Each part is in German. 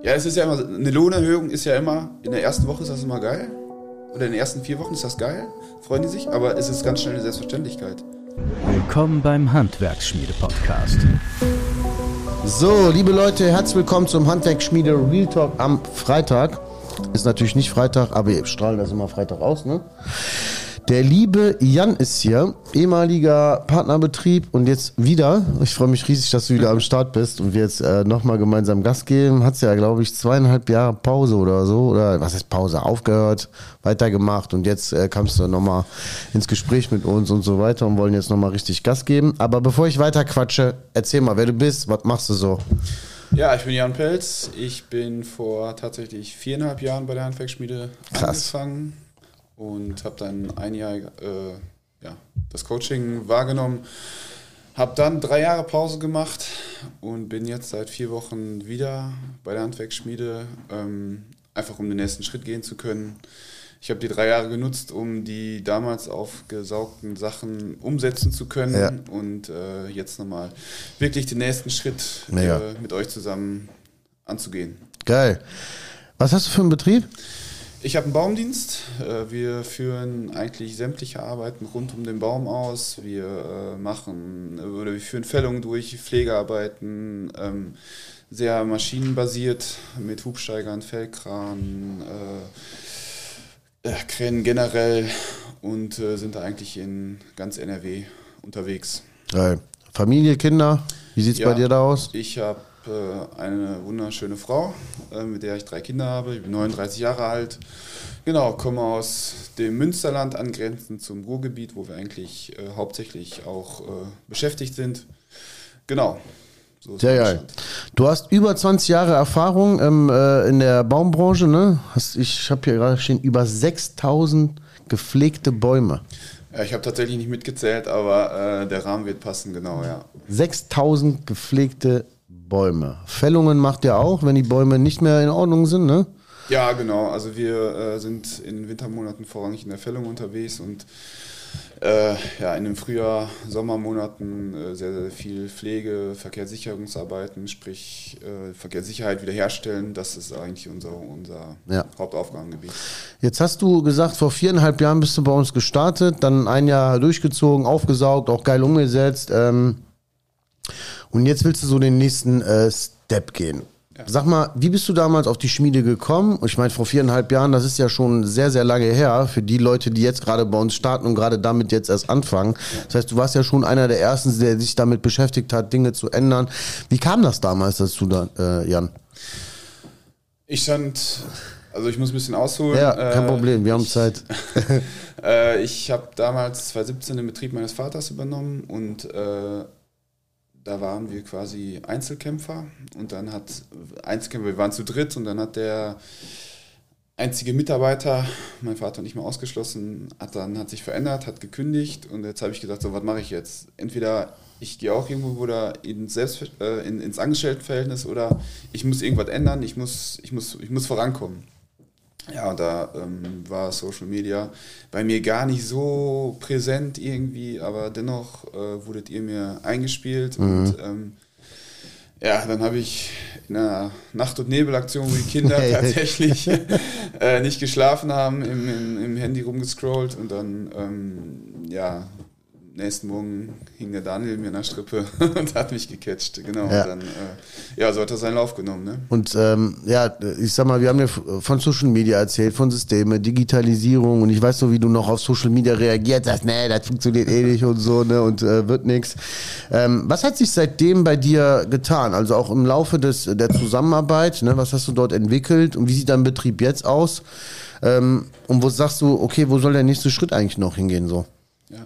Ja, es ist ja immer, eine Lohnerhöhung ist ja immer, in der ersten Woche ist das immer geil. Oder in den ersten 4 Wochen ist das geil, freuen die sich, aber es ist ganz schnell eine Selbstverständlichkeit. Willkommen beim Handwerksschmiede-Podcast. So, liebe Leute, herzlich willkommen zum Handwerksschmiede Real Talk am Freitag. Ist natürlich nicht Freitag, aber wir strahlen das immer Freitag aus, ne? Der liebe Jan ist hier, ehemaliger Partnerbetrieb und jetzt wieder. Ich freue mich riesig, dass du wieder am Start bist und wir jetzt nochmal gemeinsam Gas geben. Hat's ja, glaube ich, 2,5 Jahre Pause oder so. Oder was ist Pause? Aufgehört, weitergemacht und jetzt kamst du nochmal ins Gespräch mit uns und so weiter und wollen jetzt nochmal richtig Gas geben. Aber bevor ich weiter quatsche, erzähl mal, wer du bist, was machst du so? Ja, ich bin Jan Pelz. Ich bin vor tatsächlich 4,5 Jahren bei der Handwerksschmiede angefangen. Und habe dann ein Jahr das Coaching wahrgenommen, habe dann 3 Jahre Pause gemacht und bin jetzt seit 4 Wochen wieder bei der Handwerksschmiede, einfach um den nächsten Schritt gehen zu können. Ich habe die 3 Jahre genutzt, um die damals aufgesaugten Sachen umsetzen zu können und jetzt nochmal wirklich den nächsten Schritt mit euch zusammen anzugehen. Geil. Was hast du für einen Betrieb? Ich habe einen Baumdienst. Wir führen eigentlich sämtliche Arbeiten rund um den Baum aus. Wir führen Fällungen durch, Pflegearbeiten, sehr maschinenbasiert mit Hubsteigern, Fellkran, Kränen generell und sind da eigentlich in ganz NRW unterwegs. Geil. Familie, Kinder, wie sieht's bei dir da aus? Ich habe eine wunderschöne Frau, mit der ich 3 Kinder habe. Ich bin 39 Jahre alt. Genau, komme aus dem Münsterland, angrenzend zum Ruhrgebiet, wo wir eigentlich hauptsächlich auch beschäftigt sind. Genau. So sehr geil. Du hast über 20 Jahre Erfahrung in der Baumbranche, ne? Ich habe hier gerade stehen, über 6.000 gepflegte Bäume. Ja, ich habe tatsächlich nicht mitgezählt, aber der Rahmen wird passen, genau, ja. 6.000 gepflegte Bäume. Fällungen macht ihr auch, wenn die Bäume nicht mehr in Ordnung sind, ne? Ja, genau. Also wir sind in Wintermonaten vorrangig in der Fällung unterwegs und in den Frühjahr-, Sommermonaten sehr, sehr viel Pflege, Verkehrssicherungsarbeiten, sprich Verkehrssicherheit wiederherstellen. Das ist eigentlich unser Hauptaufgabengebiet. Jetzt hast du gesagt, vor 4,5 Jahren bist du bei uns gestartet, dann 1 Jahr durchgezogen, aufgesaugt, auch geil umgesetzt. Und jetzt willst du so den nächsten Step gehen. Ja. Sag mal, wie bist du damals auf die Schmiede gekommen? Ich meine, vor 4,5 Jahren, das ist ja schon sehr, sehr lange her für die Leute, die jetzt gerade bei uns starten und gerade damit jetzt erst anfangen. Das heißt, du warst ja schon einer der Ersten, der sich damit beschäftigt hat, Dinge zu ändern. Wie kam das damals dazu, Jan? Ich muss ein bisschen ausholen. Ja, kein Problem, wir haben Zeit. Ich habe damals 2017 den Betrieb meines Vaters übernommen und da waren wir quasi Einzelkämpfer und dann wir waren zu dritt und dann hat der einzige Mitarbeiter, mein Vater und ich mal ausgeschlossen, hat sich verändert, hat gekündigt und jetzt habe ich gesagt, so was mache ich jetzt? Entweder ich gehe auch irgendwo ins Angestelltenverhältnis oder ich muss irgendwas ändern, ich muss vorankommen. Ja, und da war Social Media bei mir gar nicht so präsent irgendwie, aber dennoch wurdet ihr mir eingespielt und dann habe ich in einer Nacht- und Nebelaktion, wo die Kinder tatsächlich nicht geschlafen haben, im Handy rumgescrollt und dann nächsten Morgen hing der Daniel mir in der Strippe und hat mich gecatcht, genau. Ja. Und dann, so hat er seinen Lauf genommen, ne? Und ich sag mal, wir haben ja von Social Media erzählt, von Systeme, Digitalisierung und ich weiß so, wie du noch auf Social Media reagiert hast, nee, das funktioniert eh nicht und so, ne, und wird nix. Was hat sich seitdem bei dir getan? Also auch im Laufe der Zusammenarbeit, ne, was hast du dort entwickelt und wie sieht dein Betrieb jetzt aus? Und wo sagst du, okay, wo soll der nächste Schritt eigentlich noch hingehen, so? Ja.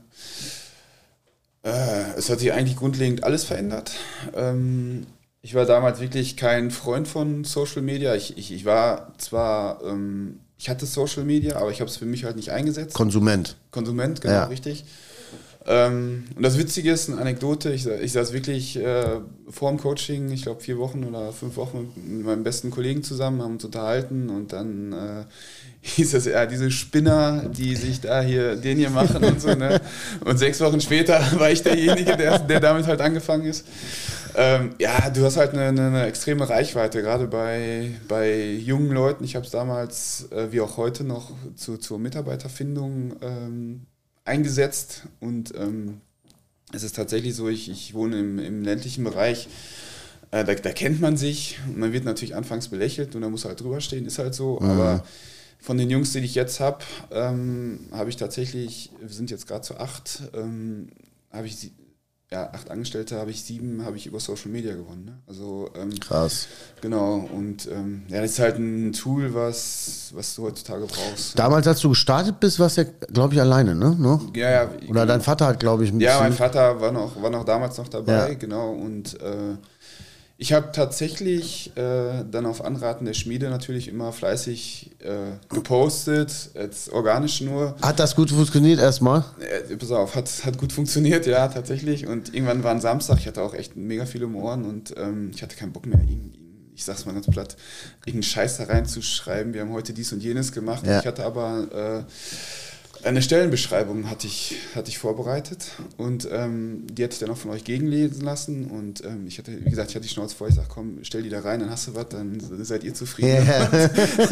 Es hat sich eigentlich grundlegend alles verändert. Ich war damals wirklich kein Freund von Social Media. Ich war zwar, ich hatte Social Media, aber ich habe es für mich halt nicht eingesetzt. Konsument, genau, richtig. Und das Witzige ist, eine Anekdote, ich saß wirklich vor dem Coaching, ich glaube 4 Wochen oder 5 Wochen mit meinem besten Kollegen zusammen, haben uns unterhalten und dann hieß es, ja, diese Spinner, die sich da den hier machen und so, ne? Und 6 Wochen später war ich derjenige, der damit halt angefangen ist. Ja, du hast halt eine extreme Reichweite, gerade bei jungen Leuten. Ich habe es damals, wie auch heute noch, zur Mitarbeiterfindung eingesetzt und es ist tatsächlich so, ich wohne im ländlichen Bereich, da kennt man sich und man wird natürlich anfangs belächelt und da muss halt drüber stehen, ist halt so, aber von den Jungs, die ich jetzt habe ich tatsächlich, wir sind jetzt gerade zu 8, habe ich 8 Angestellte, habe ich über Social Media gewonnen. Ne? Also, krass. Genau, und das ist halt ein Tool, was du heutzutage brauchst. Damals, als du gestartet bist, warst du ja, glaube ich, alleine, ne? No? Ja. Oder dein Vater hat, glaube ich, ein bisschen... Ja, mein Vater war noch damals noch dabei, genau, und ich habe tatsächlich dann auf Anraten der Schmiede natürlich immer fleißig gepostet, jetzt organisch nur. Hat das gut funktioniert erstmal? Pass auf, hat gut funktioniert, ja, tatsächlich. Und irgendwann war ein Samstag, ich hatte auch echt mega viel um Ohren und ich hatte keinen Bock mehr, ich sag's mal ganz platt, irgendeinen Scheiß da reinzuschreiben. Wir haben heute dies und jenes gemacht. Ja. Ich hatte aber eine Stellenbeschreibung hatte ich vorbereitet und die hatte ich dann auch von euch gegenlesen lassen und ich hatte die Schnauze voll, ich sag, komm, stell die da rein, dann hast du was, dann seid ihr zufrieden. Yeah.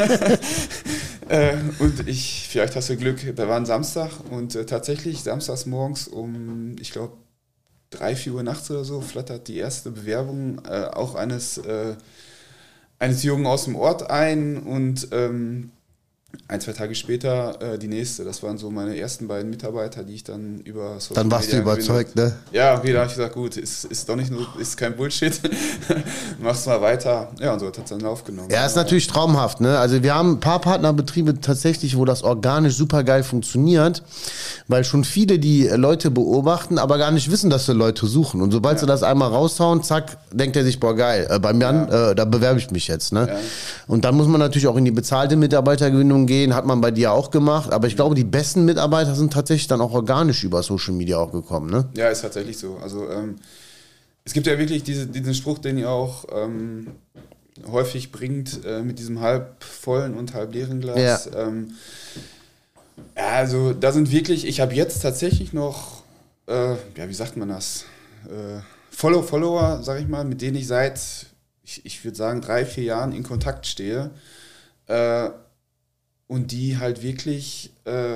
Und vielleicht hast du Glück, da war ein Samstag und tatsächlich samstags morgens um, ich glaube, 3, 4 Uhr nachts oder so, flattert die erste Bewerbung auch eines Jungen aus dem Ort ein und 1, 2 Tage später die nächste. Das waren so meine ersten beiden Mitarbeiter, die ich dann über Social Media... Dann warst du überzeugt, ne? Ja, okay, da habe ich gesagt, gut, ist doch nicht nur, ist kein Bullshit. Machst mal weiter. Ja, und so hat es dann Lauf genommen. Ja, ist natürlich traumhaft, ne? Also wir haben ein paar Partnerbetriebe tatsächlich, wo das organisch super geil funktioniert, weil schon viele die Leute beobachten, aber gar nicht wissen, dass sie Leute suchen. Und sobald sie das einmal raushauen, zack, denkt er sich, boah, geil, bei mir da bewerbe ich mich jetzt, ne? Ja. Und dann muss man natürlich auch in die bezahlte Mitarbeitergewinnung gehen, hat man bei dir auch gemacht, aber ich glaube, die besten Mitarbeiter sind tatsächlich dann auch organisch über Social Media auch gekommen, ne? Ja, ist tatsächlich so. Also es gibt ja wirklich diesen Spruch, den ihr auch häufig bringt, mit diesem halb vollen und halb leeren Glas. Ja. Also da sind wirklich, ich habe jetzt tatsächlich noch, wie sagt man das, Follower, sag ich mal, mit denen ich seit, ich würde sagen, 3, 4 Jahren in Kontakt stehe. Und die halt wirklich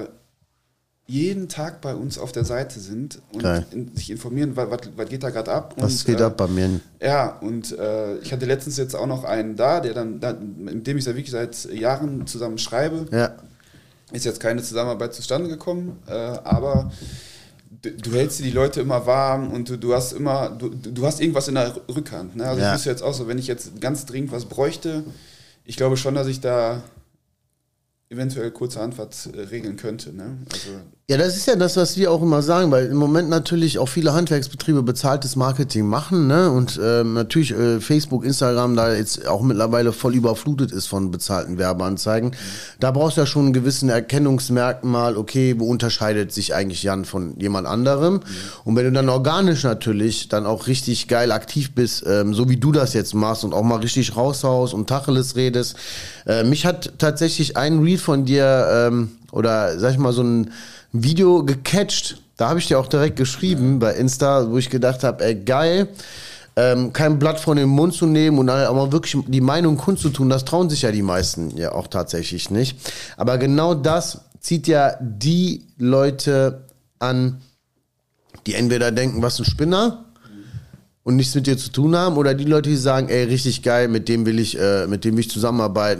jeden Tag bei uns auf der Seite sind und sich informieren, was geht da gerade ab. Was geht ab bei mir? Ja, und ich hatte letztens jetzt auch noch einen mit dem ich da wirklich seit Jahren zusammen schreibe. Ja. Ist jetzt keine Zusammenarbeit zustande gekommen, aber du hältst dir die Leute immer warm und du hast immer, du hast irgendwas in der Rückhand. Ne? Also das ist jetzt auch so, wenn ich jetzt ganz dringend was bräuchte, ich glaube schon, dass ich da eventuell kurzerhand was regeln könnte. Ne? Also ja, das ist ja das, was wir auch immer sagen, weil im Moment natürlich auch viele Handwerksbetriebe bezahltes Marketing machen, ne? Und natürlich Facebook, Instagram da jetzt auch mittlerweile voll überflutet ist von bezahlten Werbeanzeigen. Da brauchst du ja schon einen gewissen Erkennungsmerkmal, okay, wo unterscheidet sich eigentlich Jan von jemand anderem? Und wenn du dann organisch natürlich dann auch richtig geil aktiv bist, so wie du das jetzt machst und auch mal richtig raushaust und Tacheles redest. Mich hat tatsächlich ein Reel von dir oder sag ich mal so ein Video gecatcht. Da habe ich dir auch direkt geschrieben bei Insta, wo ich gedacht habe, ey geil, kein Blatt von den Mund zu nehmen und auch mal wirklich die Meinung kundzutun, das trauen sich ja die meisten ja auch tatsächlich nicht. Aber genau das zieht ja die Leute an, die entweder denken, was ein Spinner und nichts mit dir zu tun haben, oder die Leute, die sagen, ey, richtig geil, mit dem will ich zusammenarbeiten,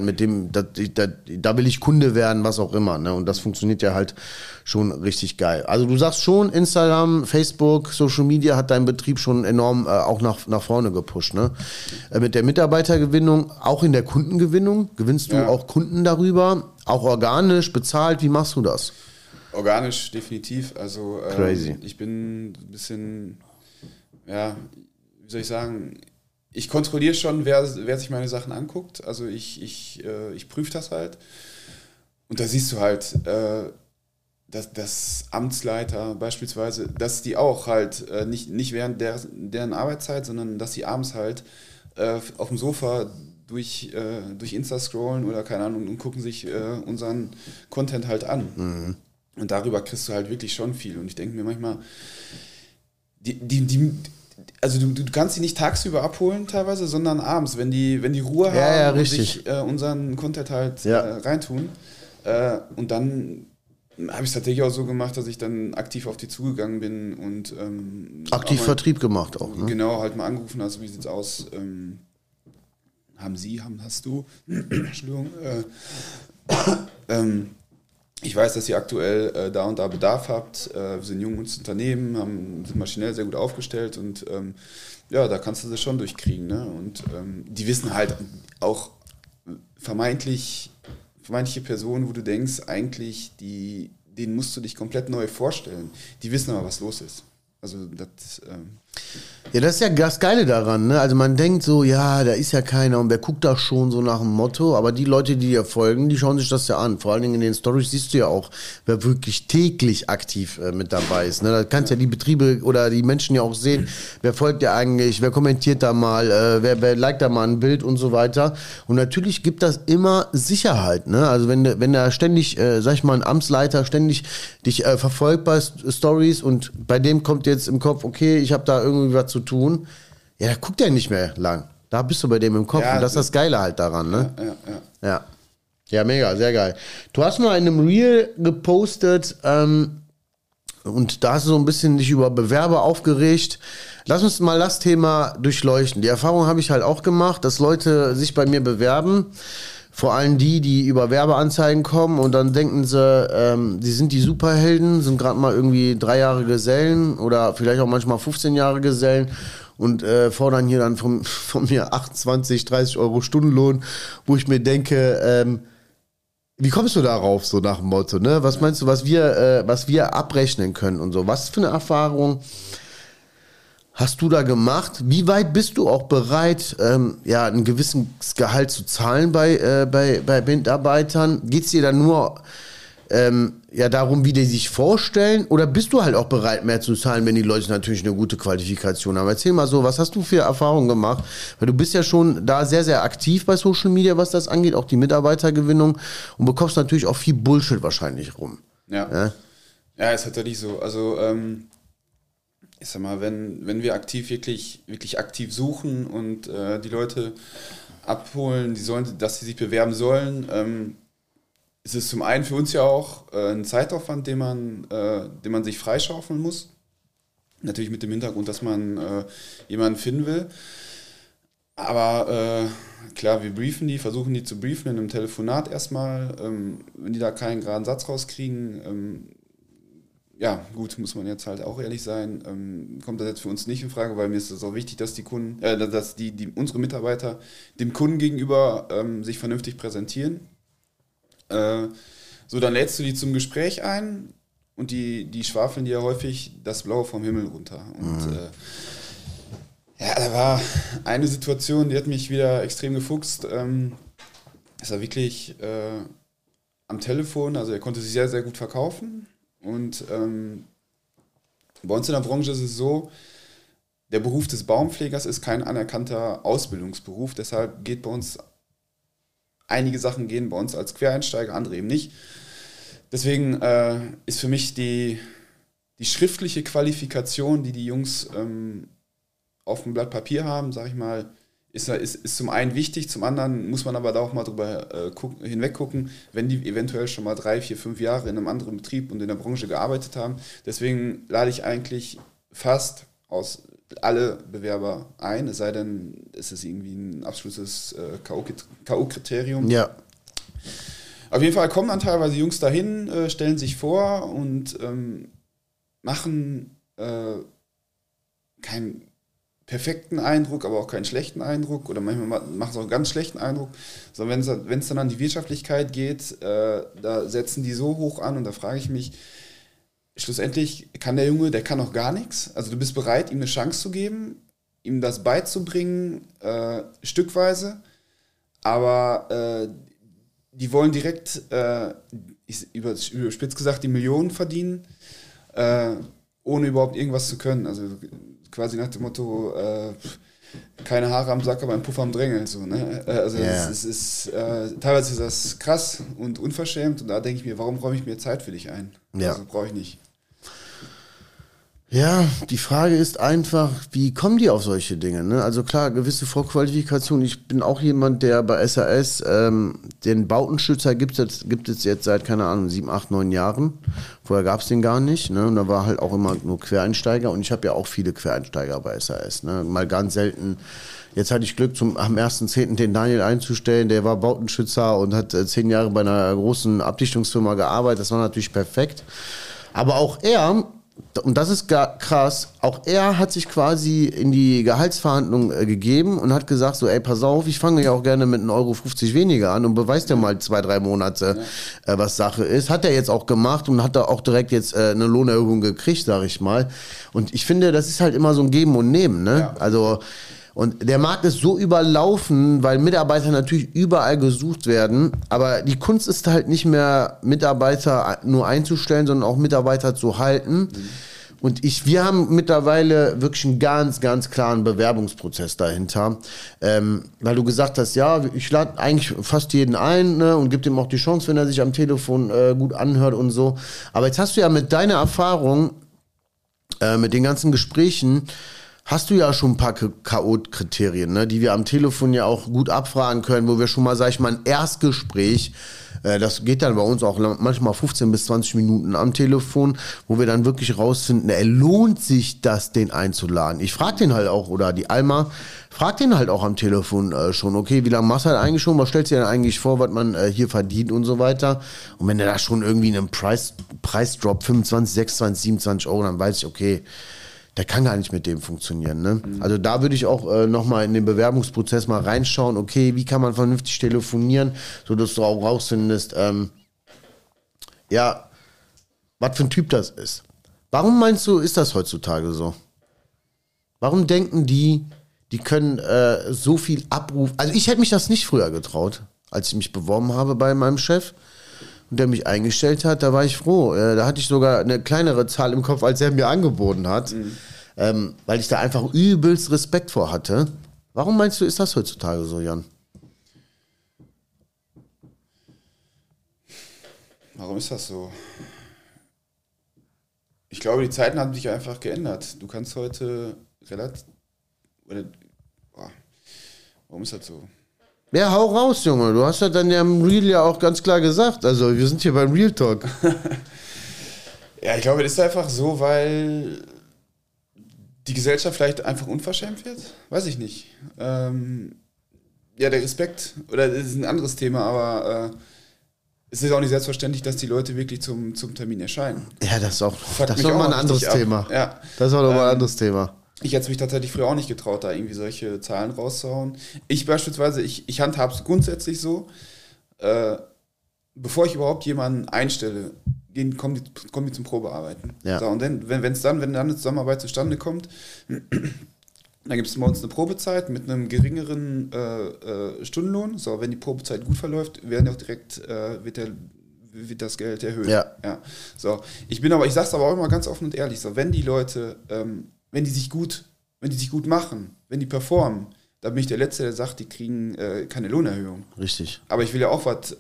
da will ich Kunde werden, was auch immer, ne? Und das funktioniert ja halt schon richtig geil. Also du sagst schon, Instagram, Facebook, Social Media hat deinen Betrieb schon enorm auch nach vorne gepusht, ne? Mit der Mitarbeitergewinnung, auch in der Kundengewinnung, gewinnst du auch Kunden darüber, auch organisch, bezahlt, wie machst du das? Organisch, definitiv, also crazy. Ich bin ein bisschen, wie soll ich sagen, ich kontrolliere schon, wer sich meine Sachen anguckt. Also ich prüfe das halt. Und da siehst du halt, dass Amtsleiter beispielsweise, dass die auch halt nicht während deren Arbeitszeit, sondern dass sie abends halt auf dem Sofa durch Insta scrollen oder keine Ahnung und gucken sich unseren Content halt an. Mhm. Und darüber kriegst du halt wirklich schon viel. Und ich denke mir manchmal, also du kannst sie nicht tagsüber abholen teilweise, sondern abends, wenn die Ruhe haben und sich unseren Content halt reintun. Und dann habe ich es tatsächlich auch so gemacht, dass ich dann aktiv auf die zugegangen bin und aktiv Vertrieb gemacht auch, ne? Genau, halt mal angerufen, also wie sieht's aus? Hast du? Entschuldigung. Ich weiß, dass ihr aktuell da und da Bedarf habt. Wir sind ein junges Unternehmen, sind maschinell sehr gut aufgestellt und da kannst du das schon durchkriegen. Ne? Und die wissen halt auch vermeintliche Personen, wo du denkst, eigentlich, denen musst du dich komplett neu vorstellen. Die wissen aber, was los ist. Also das... Ja, das ist ja das Geile daran, ne? Also man denkt so, ja, da ist ja keiner und wer guckt da schon so nach dem Motto, aber die Leute, die dir folgen, die schauen sich das ja an. Vor allen Dingen in den Storys siehst du ja auch, wer wirklich täglich aktiv mit dabei ist, ne? Da kannst ja die Betriebe oder die Menschen ja auch sehen, wer folgt dir eigentlich, wer kommentiert da mal, wer liked da mal ein Bild und so weiter. Und natürlich gibt das immer Sicherheit, ne? Also wenn da ständig, sag ich mal, ein Amtsleiter ständig dich verfolgt bei Stories und bei dem kommt jetzt im Kopf, okay, ich habe da irgendwie was zu tun, ja, da guckt er nicht mehr lang. Da bist du bei dem im Kopf und das ist das Geile halt daran, ne? Ja, mega, sehr geil. Du hast mal in einem Reel gepostet und da hast du so ein bisschen dich über Bewerber aufgeregt. Lass uns mal das Thema durchleuchten. Die Erfahrung habe ich halt auch gemacht, dass Leute sich bei mir bewerben, vor allem die über Werbeanzeigen kommen und dann denken sie, die sind die Superhelden, sind gerade mal irgendwie 3 Jahre Gesellen oder vielleicht auch manchmal 15 Jahre Gesellen und fordern hier dann von mir 28, 30 Euro Stundenlohn, wo ich mir denke, wie kommst du darauf, so nach dem Motto, ne? Was meinst du, was wir abrechnen können und so? Was für eine Erfahrung hast du da gemacht? Wie weit bist du auch bereit, ein gewisses Gehalt zu zahlen bei Mitarbeitern? Geht es dir dann nur darum, wie die sich vorstellen? Oder bist du halt auch bereit, mehr zu zahlen, wenn die Leute natürlich eine gute Qualifikation haben? Erzähl mal so, was hast du für Erfahrungen gemacht? Weil du bist ja schon da sehr, sehr aktiv bei Social Media, was das angeht, auch die Mitarbeitergewinnung und bekommst natürlich auch viel Bullshit wahrscheinlich rum. Ja, ist tatsächlich so. Also, ich sag mal, wenn wir aktiv wirklich aktiv suchen und die Leute abholen, dass sie sich bewerben sollen, ist es zum einen für uns ja auch ein Zeitaufwand, den man sich freischaufeln muss. Natürlich mit dem Hintergrund, dass man jemanden finden will. Aber klar, wir versuchen die zu briefen in einem Telefonat erstmal. Wenn die da keinen geraden Satz rauskriegen, ja, gut, muss man jetzt halt auch ehrlich sein, kommt das jetzt für uns nicht in Frage, weil mir ist es auch wichtig, dass die Kunden, dass unsere Mitarbeiter dem Kunden gegenüber sich vernünftig präsentieren. So, dann lädst du die zum Gespräch ein und die schwafeln dir ja häufig das Blaue vom Himmel runter. Und da war eine Situation, die hat mich wieder extrem gefuchst. Es war wirklich am Telefon, also er konnte sich sehr, sehr gut verkaufen. Und bei uns in der Branche ist es so, der Beruf des Baumpflegers ist kein anerkannter Ausbildungsberuf, deshalb einige Sachen gehen bei uns als Quereinsteiger, andere eben nicht. Deswegen ist für mich die schriftliche Qualifikation, die Jungs auf dem Blatt Papier haben, sag ich mal, ist zum einen wichtig, zum anderen muss man aber da auch mal drüber hinweg gucken, wenn die eventuell schon mal 3, 4, 5 Jahre in einem anderen Betrieb und in der Branche gearbeitet haben. Deswegen lade ich eigentlich fast alle Bewerber ein, es sei denn, es ist irgendwie ein absolutes K.O.-Kriterium. Ja. Auf jeden Fall kommen dann teilweise Jungs dahin, stellen sich vor und machen keinen perfekten Eindruck, aber auch keinen schlechten Eindruck oder manchmal machen sie auch einen ganz schlechten Eindruck. Sondern wenn es dann an die Wirtschaftlichkeit geht, da setzen die so hoch an und da frage ich mich, schlussendlich kann der Junge, der kann auch gar nichts. Also du bist bereit, ihm eine Chance zu geben, ihm das beizubringen, stückweise, aber die wollen direkt, überspitzt gesagt, die Millionen verdienen, ohne überhaupt irgendwas zu können. Also quasi nach dem Motto, keine Haare am Sack, aber ein Puff am Drängel. So, ne? Also es ist, teilweise ist das krass und unverschämt und da denke ich mir, warum räume ich mir Zeit für dich ein? Ja. Also brauche ich nicht. Ja, die Frage ist einfach, wie kommen die auf solche Dinge? Ne? Also klar, gewisse Vorqualifikation. Ich bin auch jemand, der bei SAS, den Bautenschützer gibt es jetzt seit, keine Ahnung, 7, 8, 9 Jahren. Vorher gab es den gar nicht. Ne? Und da war halt auch immer nur Quereinsteiger. Und ich habe ja auch viele Quereinsteiger bei SAS. Ne? Mal ganz selten. Jetzt hatte ich Glück, am 1.10. den Daniel einzustellen. Der war Bautenschützer und hat 10 Jahre bei einer großen Abdichtungsfirma gearbeitet. Das war natürlich perfekt. Aber auch er... Und das ist krass, auch er hat sich quasi in die Gehaltsverhandlung gegeben und hat gesagt so, ey, pass auf, ich fange ja auch gerne mit 1,50 Euro weniger an und beweist ja mal 2, 3 Monate, was Sache ist. Hat er jetzt auch gemacht und hat da auch direkt jetzt eine Lohnerhöhung gekriegt, sag ich mal. Und ich finde, das ist halt immer so ein Geben und Nehmen, ne? Ja. Also... Und der Markt ist so überlaufen, weil Mitarbeiter natürlich überall gesucht werden. Aber die Kunst ist halt nicht mehr, Mitarbeiter nur einzustellen, sondern auch Mitarbeiter zu halten. Mhm. Und wir haben mittlerweile wirklich einen ganz, ganz klaren Bewerbungsprozess dahinter. Weil du gesagt hast, ja, ich lade eigentlich fast jeden ein, ne, und gebe ihm auch die Chance, wenn er sich am Telefon gut anhört und so. Aber jetzt hast du ja mit deiner Erfahrung, mit den ganzen Gesprächen, hast du ja schon ein paar K.O.-Kriterien, ne, die wir am Telefon ja auch gut abfragen können, wo wir schon mal, sag ich mal, ein Erstgespräch, das geht dann bei uns auch manchmal 15 bis 20 Minuten am Telefon, wo wir dann wirklich rausfinden, lohnt sich das, den einzuladen. Ich frage den halt auch, oder die Alma, fragt den halt auch am Telefon schon, okay, wie lange machst du halt eigentlich schon, was stellst du dir denn eigentlich vor, was man hier verdient und so weiter. Und wenn der da schon irgendwie einen Preisdrop 25, 26, 27 Euro, dann weiß ich, okay, der kann gar nicht mit dem funktionieren. Ne? Mhm. Also da würde ich auch nochmal in den Bewerbungsprozess mal reinschauen, okay, wie kann man vernünftig telefonieren, sodass du auch rausfindest, ja, was für ein Typ das ist. Warum meinst du, ist das heutzutage so? Warum denken die können so viel abrufen? Also ich hätte mich das nicht früher getraut, als ich mich beworben habe bei meinem Chef. Und der mich eingestellt hat, da war ich froh. Da hatte ich sogar eine kleinere Zahl im Kopf, als er mir angeboten hat, weil ich da einfach übelst Respekt vor hatte. Warum meinst du, ist das heutzutage so, Jan? Warum ist das so? Ich glaube, die Zeiten haben sich einfach geändert. Du kannst heute warum ist das so? Ja, hau raus, Junge. Du hast ja dann ja im Real ja auch ganz klar gesagt. Also, wir sind hier beim Real Talk. Ja, ich glaube, das ist einfach so, weil die Gesellschaft vielleicht einfach unverschämt wird. Weiß ich nicht. Ja, der Respekt, oder das ist ein anderes Thema, aber es ist auch nicht selbstverständlich, dass die Leute wirklich zum Termin erscheinen. Ja, das ist nochmal ein anderes Thema. Ja. Das ist auch nochmal ein anderes Thema. Ich hätte mich tatsächlich früher auch nicht getraut, da irgendwie solche Zahlen rauszuhauen. Ich beispielsweise, ich handhabe es grundsätzlich so, bevor ich überhaupt jemanden einstelle, kommen die zum Probearbeiten. Ja. So, und dann, wenn dann eine Zusammenarbeit zustande kommt, dann gibt es bei uns eine Probezeit mit einem geringeren Stundenlohn. So, wenn die Probezeit gut verläuft, werden auch direkt wird das Geld erhöht. Ja. So, ich sage es aber auch immer ganz offen und ehrlich, so, wenn die Leute wenn die sich gut machen, wenn die performen, dann bin ich der Letzte, der sagt, die kriegen keine Lohnerhöhung. Richtig. Aber ich will ja auch was,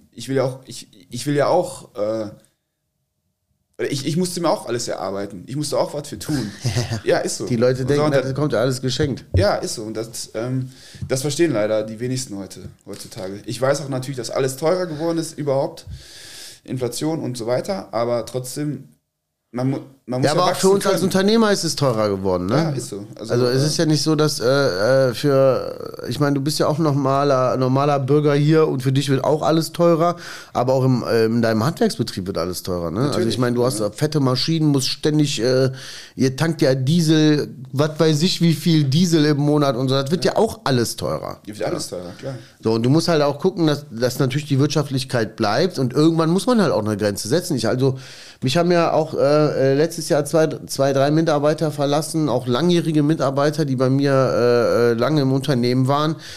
ich musste mir auch alles erarbeiten. Ich musste auch was für tun. Ja, ist so. Die Leute denken, so, das kommt ja alles geschenkt. Ja, ist so. Und das verstehen leider die wenigsten heutzutage. Ich weiß auch natürlich, dass alles teurer geworden ist überhaupt. Inflation und so weiter. Aber trotzdem, man muss ja, aber auch für uns als Unternehmer ist es teurer geworden, ne? Ja, ist so. Also es ist ja nicht so, dass ich meine, du bist ja auch normaler Bürger hier und für dich wird auch alles teurer, aber auch in deinem Handwerksbetrieb wird alles teurer, ne? Natürlich, also ich meine, du hast fette Maschinen, musst ständig, ihr tankt ja Diesel, was weiß ich wie viel Diesel im Monat und so, das wird ja auch alles teurer. Wird alles teurer, klar. So, und du musst halt auch gucken, dass natürlich die Wirtschaftlichkeit bleibt und irgendwann muss man halt auch eine Grenze setzen. Mich haben ja auch letztes Jahr 2, 3 Mitarbeiter verlassen, auch langjährige Mitarbeiter, die bei mir lange im Unternehmen waren.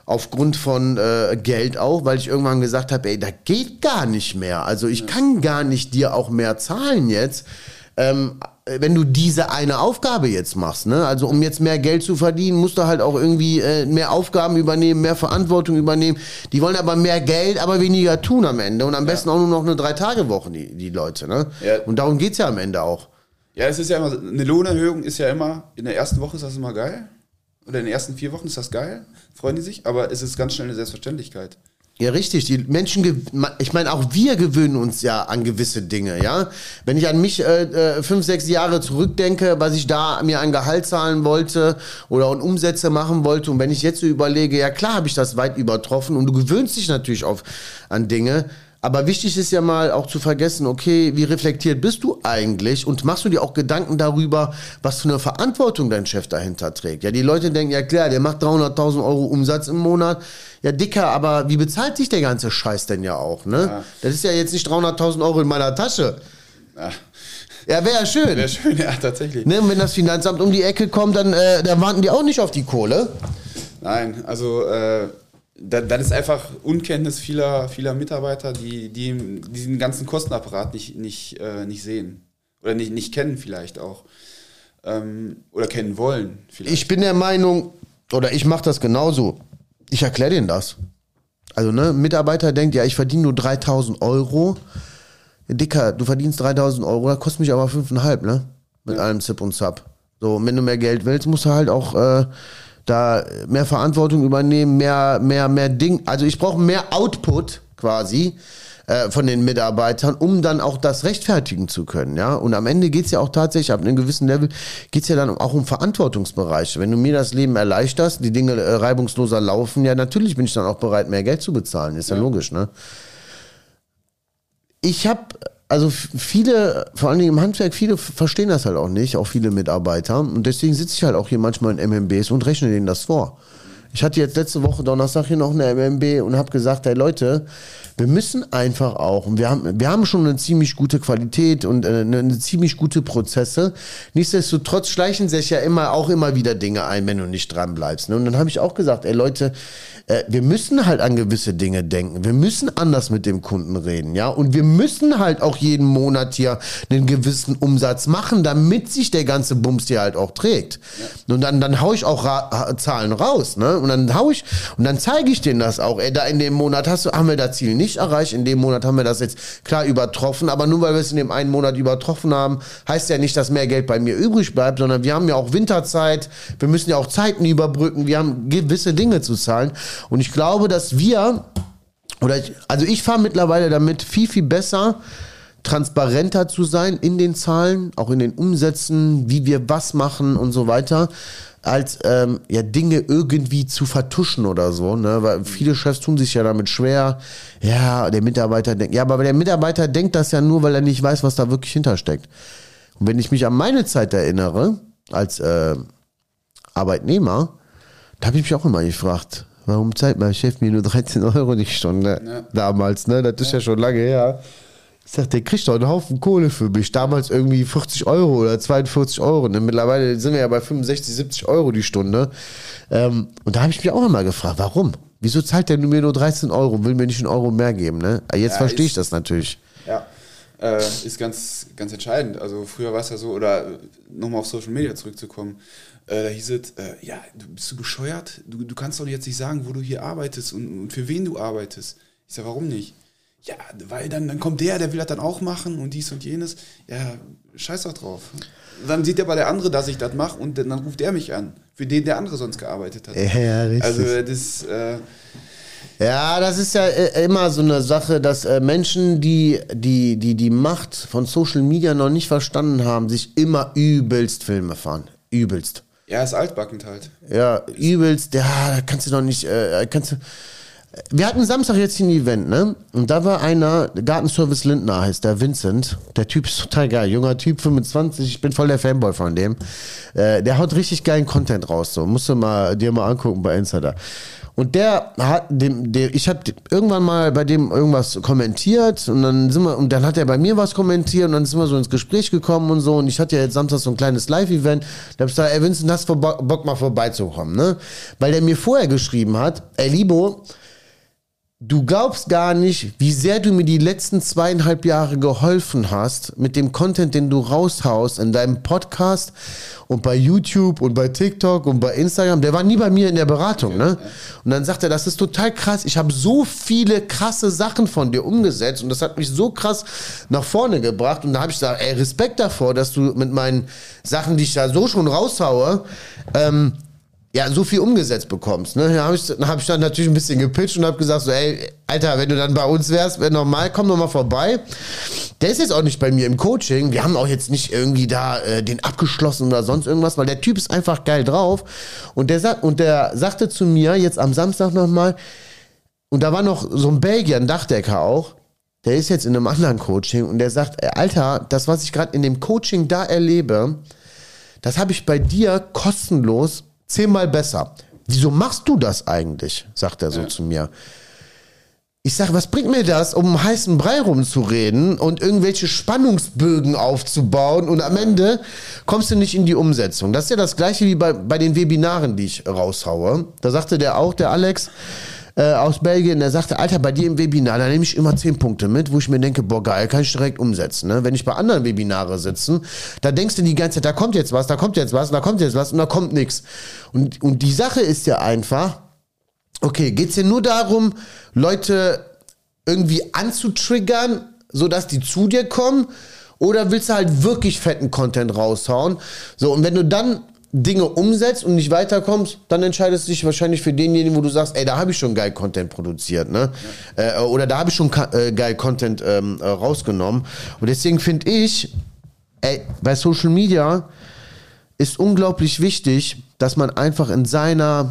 aufgrund von Geld auch, weil ich irgendwann gesagt habe, ey, da geht gar nicht mehr. Also ich kann gar nicht dir auch mehr zahlen jetzt, wenn du diese eine Aufgabe jetzt machst. Ne? Also um jetzt mehr Geld zu verdienen, musst du halt auch irgendwie mehr Aufgaben übernehmen, mehr Verantwortung übernehmen. Die wollen aber mehr Geld, aber weniger tun am Ende. Und am besten auch nur noch eine 3-Tage-Woche, die Leute. Ne? Ja. Und darum geht's ja am Ende auch. Ja, es ist ja immer, eine Lohnerhöhung ist ja immer, in der ersten Woche ist das immer geil. Oder in den ersten 4 Wochen ist das geil, freuen die sich, aber es ist ganz schnell eine Selbstverständlichkeit. Ja, richtig. Die Menschen, ich meine, auch wir gewöhnen uns ja an gewisse Dinge, ja. Wenn ich an mich 5, 6 Jahre zurückdenke, was ich da mir an Gehalt zahlen wollte oder an Umsätze machen wollte, und wenn ich jetzt so überlege, ja klar habe ich das weit übertroffen, und du gewöhnst dich natürlich an Dinge. Aber wichtig ist ja mal auch zu vergessen, okay, wie reflektiert bist du eigentlich, und machst du dir auch Gedanken darüber, was für eine Verantwortung dein Chef dahinter trägt? Ja, die Leute denken, ja klar, der macht 300.000 Euro Umsatz im Monat. Ja, Dicker, aber wie bezahlt sich der ganze Scheiß denn ja auch, ne? Ja. Das ist ja jetzt nicht 300.000 Euro in meiner Tasche. Ja, wäre schön. Wäre schön, ja, tatsächlich. Ne, und wenn das Finanzamt um die Ecke kommt, dann warten die auch nicht auf die Kohle. Nein, also das ist einfach Unkenntnis vieler Mitarbeiter, die diesen ganzen Kostenapparat nicht sehen. Oder nicht kennen vielleicht auch. Oder kennen wollen vielleicht. Ich bin der Meinung, oder ich mache das genauso. Ich erkläre denen das. Also, ne, ein Mitarbeiter denkt, ja, ich verdiene nur 3.000 Euro. Ja, Dicker, du verdienst 3.000 Euro, das kostet mich aber 5,5, ne? Mit allem Zip und Zap. So, und wenn du mehr Geld willst, musst du halt auch da mehr Verantwortung übernehmen, mehr Ding. Also ich brauche mehr Output quasi von den Mitarbeitern, um dann auch das rechtfertigen zu können, ja. Und am Ende geht's ja auch tatsächlich, ab einem gewissen Level, geht's ja dann auch um Verantwortungsbereiche. Wenn du mir das Leben erleichterst, die Dinge reibungsloser laufen, ja, natürlich bin ich dann auch bereit, mehr Geld zu bezahlen. Ist ja logisch, ne? Also viele, vor allen Dingen im Handwerk, viele verstehen das halt auch nicht, auch viele Mitarbeiter. Und deswegen sitze ich halt auch hier manchmal in MMBs und rechne denen das vor. Ich hatte jetzt letzte Woche Donnerstag hier noch eine MMB und habe gesagt, hey Leute, wir müssen einfach auch, und wir haben schon eine ziemlich gute Qualität und eine ziemlich gute Prozesse. Nichtsdestotrotz schleichen sich ja immer wieder Dinge ein, wenn du nicht dran bleibst. Ne? Und dann habe ich auch gesagt, ey Leute, wir müssen halt an gewisse Dinge denken. Wir müssen anders mit dem Kunden reden, ja. Und wir müssen halt auch jeden Monat hier einen gewissen Umsatz machen, damit sich der ganze Bums hier halt auch trägt. Ja. Und dann hau ich auch Zahlen raus, ne? Und dann zeige ich denen das auch. Ey, da in dem Monat haben wir das Ziel nicht erreicht. In dem Monat haben wir das jetzt klar übertroffen. Aber nur weil wir es in dem einen Monat übertroffen haben, heißt ja nicht, dass mehr Geld bei mir übrig bleibt, sondern wir haben ja auch Winterzeit. Wir müssen ja auch Zeiten überbrücken. Wir haben gewisse Dinge zu zahlen. Und ich glaube, dass ich fahre mittlerweile damit viel, viel besser, transparenter zu sein in den Zahlen, auch in den Umsätzen, wie wir was machen und so weiter, als Dinge irgendwie zu vertuschen oder so, ne? Weil viele Chefs tun sich ja damit schwer. Ja, der Mitarbeiter denkt, ja, aber der Mitarbeiter denkt das ja nur, weil er nicht weiß, was da wirklich hintersteckt. Und wenn ich mich an meine Zeit erinnere, als Arbeitnehmer, da habe ich mich auch immer gefragt, warum zahlt mein Chef mir nur 13 Euro die Stunde damals, ne? Das ist ja schon lange her. Ich sag, der kriegt doch einen Haufen Kohle für mich. Damals irgendwie 40 Euro oder 42 Euro. Ne? Mittlerweile sind wir ja bei 65, 70 Euro die Stunde. Und da habe ich mich auch immer gefragt, warum? Wieso zahlt der mir nur 13 Euro, will mir nicht einen Euro mehr geben? Ne? Jetzt verstehe ich das natürlich. Ja, ist ganz, ganz entscheidend. Also früher war es ja so, oder nochmal auf Social Media zurückzukommen, da hieß es, bist du bescheuert? Du kannst doch jetzt nicht sagen, wo du hier arbeitest und für wen du arbeitest. Ich sag, warum nicht? Ja, weil dann kommt der will das dann auch machen und dies und jenes. Ja, scheiß doch drauf. Dann sieht aber der andere, dass ich das mache, und dann ruft er mich an, für den der andere sonst gearbeitet hat. Ja, richtig. Also das... Ja, das ist ja immer so eine Sache, dass Menschen, die Macht von Social Media noch nicht verstanden haben, sich immer übelst Filme fahren. Übelst. Ja, ist altbackend halt. Ja, übelst. Ja, kannst du doch nicht... Wir hatten Samstag jetzt ein Event, ne? Und da war einer, Gartenservice Lindner heißt der, Vincent. Der Typ ist total geil, junger Typ, 25, ich bin voll der Fanboy von dem. Der haut richtig geilen Content raus, so. Musst du dir mal angucken bei Insta da. Und der hat ich habe irgendwann mal bei dem irgendwas kommentiert und dann hat er bei mir was kommentiert und dann sind wir so ins Gespräch gekommen und so und ich hatte ja jetzt Samstag so ein kleines Live-Event. Da hab ich gesagt, ey Vincent, hast du Bock mal vorbeizukommen, ne? Weil der mir vorher geschrieben hat, ey Libo, du glaubst gar nicht, wie sehr du mir die letzten 2,5 Jahre geholfen hast mit dem Content, den du raushaust in deinem Podcast und bei YouTube und bei TikTok und bei Instagram. Der war nie bei mir in der Beratung, ne? Und dann sagt er, das ist total krass. Ich habe so viele krasse Sachen von dir umgesetzt und das hat mich so krass nach vorne gebracht. Und da habe ich gesagt, ey, Respekt davor, dass du mit meinen Sachen, die ich da so schon raushaue, ja, so viel umgesetzt bekommst. Ne? Da habe ich dann natürlich ein bisschen gepitcht und habe gesagt, so, ey, Alter, wenn du dann bei uns wärst, komm noch mal vorbei. Der ist jetzt auch nicht bei mir im Coaching. Wir haben auch jetzt nicht irgendwie da den abgeschlossen oder sonst irgendwas, weil der Typ ist einfach geil drauf. Und der sagte zu mir jetzt am Samstag nochmal, und da war noch so ein Belgier, ein Dachdecker auch, der ist jetzt in einem anderen Coaching und der sagt, ey, Alter, das, was ich gerade in dem Coaching da erlebe, das habe ich bei dir kostenlos 10-mal besser. Wieso machst du das eigentlich? Sagt er so zu mir. Ich sage, was bringt mir das, um einen heißen Brei rumzureden und irgendwelche Spannungsbögen aufzubauen und am Ende kommst du nicht in die Umsetzung. Das ist ja das Gleiche wie bei den Webinaren, die ich raushaue. Da sagte der Alex aus Belgien, der sagte, Alter, bei dir im Webinar, da nehme ich immer 10 Punkte mit, wo ich mir denke, boah, geil, kann ich direkt umsetzen. Ne? Wenn ich bei anderen Webinare sitze, da denkst du die ganze Zeit, da kommt jetzt was, da kommt jetzt was, da kommt jetzt was und da kommt nichts. Und die Sache ist ja einfach, okay, geht's hier nur darum, Leute irgendwie anzutriggern, sodass die zu dir kommen, oder willst du halt wirklich fetten Content raushauen? So, und wenn du dann Dinge umsetzt und nicht weiterkommst, dann entscheidest du dich wahrscheinlich für denjenigen, wo du sagst, ey, da habe ich schon geil Content produziert, ne? Ja. Oder da habe ich schon geil Content rausgenommen. Und deswegen finde ich, ey, bei Social Media ist unglaublich wichtig, dass man einfach in seiner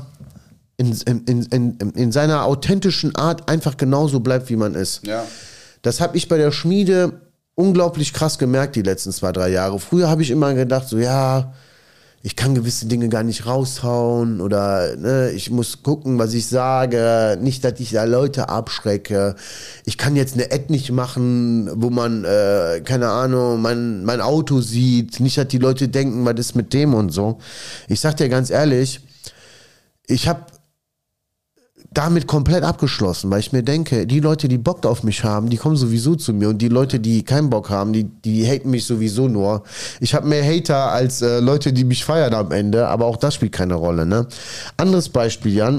authentischen Art einfach genauso bleibt, wie man ist. Ja. Das habe ich bei der Schmiede unglaublich krass gemerkt die letzten 2-3 Jahre. Früher habe ich immer gedacht, so ja, ich kann gewisse Dinge gar nicht raushauen oder ne, ich muss gucken, was ich sage, nicht, dass ich da Leute abschrecke. Ich kann jetzt eine Ad nicht machen, wo man, keine Ahnung, mein Auto sieht, nicht, dass die Leute denken, was ist mit dem und so. Ich sag dir ganz ehrlich, ich habe damit komplett abgeschlossen, weil ich mir denke, die Leute, die Bock auf mich haben, die kommen sowieso zu mir und die Leute, die keinen Bock haben, die haten mich sowieso nur. Ich habe mehr Hater als Leute, die mich feiern am Ende, aber auch das spielt keine Rolle, ne? Anderes Beispiel, Jan.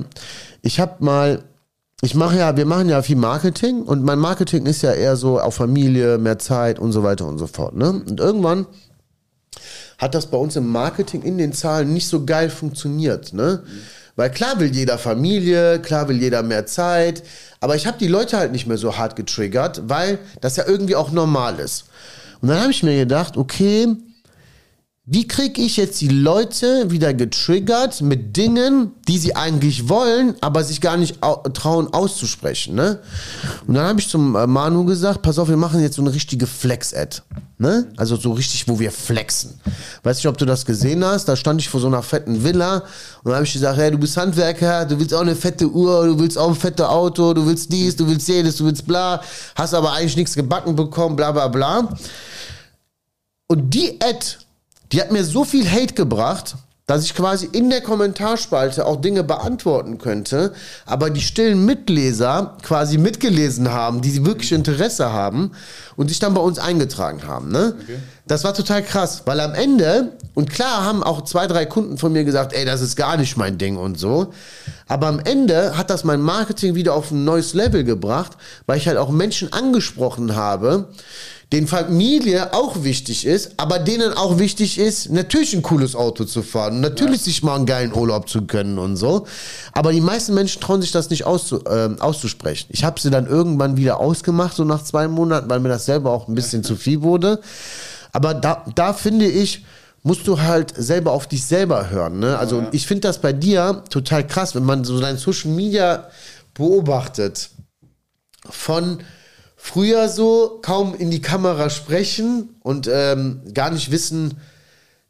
Wir machen ja viel Marketing und mein Marketing ist ja eher so auf Familie, mehr Zeit und so weiter und so fort, ne? Und irgendwann hat das bei uns im Marketing in den Zahlen nicht so geil funktioniert, ne? Weil klar will jeder Familie, klar will jeder mehr Zeit, aber ich habe die Leute halt nicht mehr so hart getriggert, weil das ja irgendwie auch normal ist. Und dann habe ich mir gedacht, okay, wie kriege ich jetzt die Leute wieder getriggert mit Dingen, die sie eigentlich wollen, aber sich gar nicht trauen auszusprechen, ne? Und dann habe ich zum Manu gesagt, pass auf, wir machen jetzt so eine richtige Flex-Ad, ne? Also so richtig, wo wir flexen. Weiß nicht, ob du das gesehen hast, da stand ich vor so einer fetten Villa und dann habe ich gesagt, hey, du bist Handwerker, du willst auch eine fette Uhr, du willst auch ein fettes Auto, du willst dies, du willst jenes, du willst bla, hast aber eigentlich nichts gebacken bekommen, bla bla bla. Und die Ad, die hat mir so viel Hate gebracht, dass ich quasi in der Kommentarspalte auch Dinge beantworten könnte, aber die stillen Mitleser quasi mitgelesen haben, die wirklich Interesse haben und sich dann bei uns eingetragen haben. Ne? Okay. Das war total krass, weil am Ende, und klar haben auch 2-3 Kunden von mir gesagt, ey, das ist gar nicht mein Ding und so, aber am Ende hat das mein Marketing wieder auf ein neues Level gebracht, weil ich halt auch Menschen angesprochen habe, denen Familie auch wichtig ist, aber denen auch wichtig ist, natürlich ein cooles Auto zu fahren und natürlich sich mal einen geilen Urlaub zu können und so. Aber die meisten Menschen trauen sich das nicht auszusprechen. Ich habe sie dann irgendwann wieder ausgemacht, so nach 2 Monaten, weil mir das selber auch ein bisschen zu viel wurde. Aber da finde ich, musst du halt selber auf dich selber hören. Ne? Also ich finde das bei dir total krass, wenn man so dein Social Media beobachtet, von früher so kaum in die Kamera sprechen und gar nicht wissen,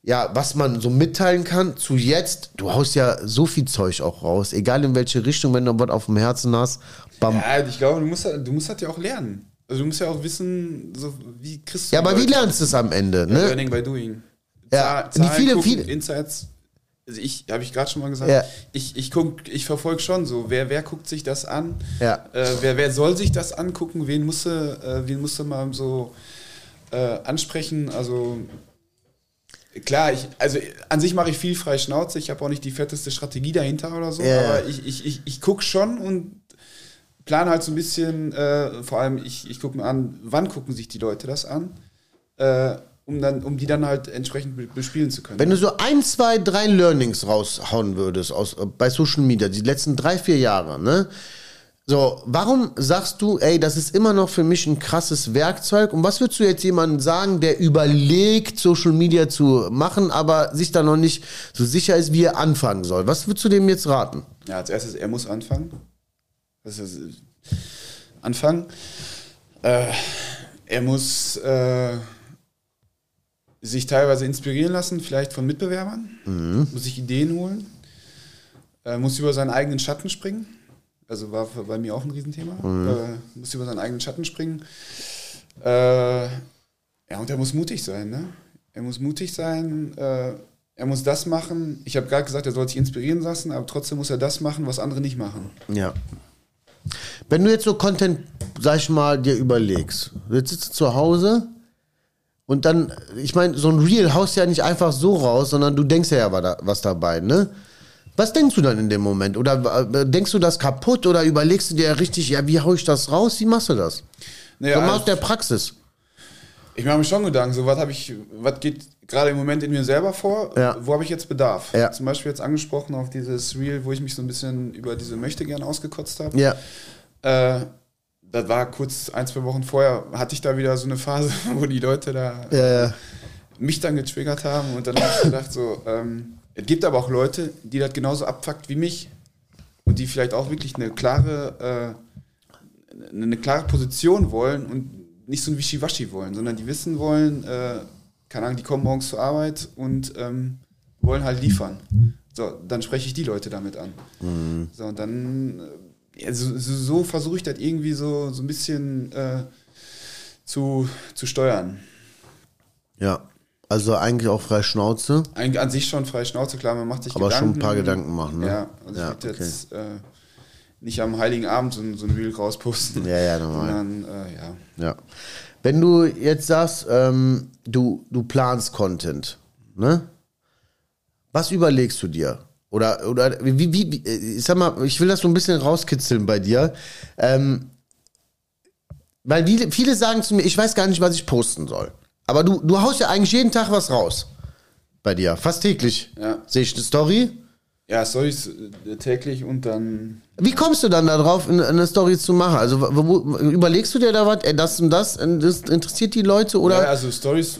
ja, was man so mitteilen kann, zu jetzt, du haust ja so viel Zeug auch raus, egal in welche Richtung, wenn du was auf dem Herzen hast. Bam. Ja, ich glaube, du musst halt ja auch lernen. Also du musst ja auch wissen, so wie kriegst du. Ja, aber wie lernst du es am Ende? Ne? Learning by doing. Ja, Zahlen viele Insights. Also habe ich gerade schon mal gesagt, ja. ich verfolge schon so, wer guckt sich das an? Ja. Wer soll sich das angucken? Wen musst du mal so ansprechen? Also klar, also an sich mache ich viel frei Schnauze, ich habe auch nicht die fetteste Strategie dahinter oder so, aber ich gucke schon und plane halt so ein bisschen, vor allem ich gucke mir an, wann gucken sich die Leute das an, um die dann halt entsprechend bespielen zu können. Wenn du so 1, 2, 3 Learnings raushauen würdest bei Social Media, die letzten 3, 4 Jahre, ne? So, warum sagst du, ey, das ist immer noch für mich ein krasses Werkzeug? Und was würdest du jetzt jemandem sagen, der überlegt, Social Media zu machen, aber sich da noch nicht so sicher ist, wie er anfangen soll? Was würdest du dem jetzt raten? Ja, als erstes, er muss anfangen. Das ist anfangen. Er muss sich teilweise inspirieren lassen, vielleicht von Mitbewerbern, muss sich Ideen holen, muss über seinen eigenen Schatten springen. Also war bei mir auch ein Riesenthema. Muss über seinen eigenen Schatten springen. Ja, und er muss mutig sein, ne? Er muss mutig sein, er muss das machen. Ich habe gerade gesagt, er soll sich inspirieren lassen, aber trotzdem muss er das machen, was andere nicht machen. Ja. Wenn du jetzt so Content, sag ich mal, dir überlegst, jetzt sitzt du zu Hause und dann, ich meine, so ein Reel haust ja nicht einfach so raus, sondern du denkst ja was dabei, ne? Was denkst du dann in dem Moment? Oder denkst du das kaputt oder überlegst du dir richtig, ja, wie hau ich das raus? Wie machst du das? Naja, so mal aus der Praxis. Ich mache mir schon Gedanken, so was geht gerade im Moment in mir selber vor, wo habe ich jetzt Bedarf? Ja. Zum Beispiel jetzt angesprochen auf dieses Reel, wo ich mich so ein bisschen über diese Möchtegern ausgekotzt habe. Ja. Das war kurz 1, 2 Wochen vorher, hatte ich da wieder so eine Phase, wo die Leute da mich dann getriggert haben und dann habe ich gedacht so, es gibt aber auch Leute, die das genauso abfuckt wie mich und die vielleicht auch wirklich eine klare Position wollen und nicht so ein Wischiwaschi wollen, sondern die wissen wollen, keine Ahnung, die kommen morgens zur Arbeit und wollen halt liefern. So, dann spreche ich die Leute damit an. Mhm. So, und dann so versuche ich das irgendwie so ein bisschen zu steuern. Ja. Also eigentlich auch frei Schnauze? Eigentlich an sich schon frei Schnauze, klar, man macht sich aber Gedanken. Aber schon ein paar Gedanken machen, ne? Ja, also ich würde jetzt nicht am Heiligen Abend so ein Reel rausposten. Ja, normal. Sondern, ja. Wenn du jetzt sagst, du planst Content, ne? Was überlegst du dir? Oder wie, ich sag mal, ich will das so ein bisschen rauskitzeln bei dir. Weil viele sagen zu mir, ich weiß gar nicht, was ich posten soll. Aber du haust ja eigentlich jeden Tag was raus. Bei dir. Fast täglich. Ja. Sehe ich eine Story? Ja, Storys täglich und dann... Wie kommst du dann da drauf, eine Story zu machen? Also überlegst du dir da was, das und das interessiert die Leute? Oder? Ja, also Stories...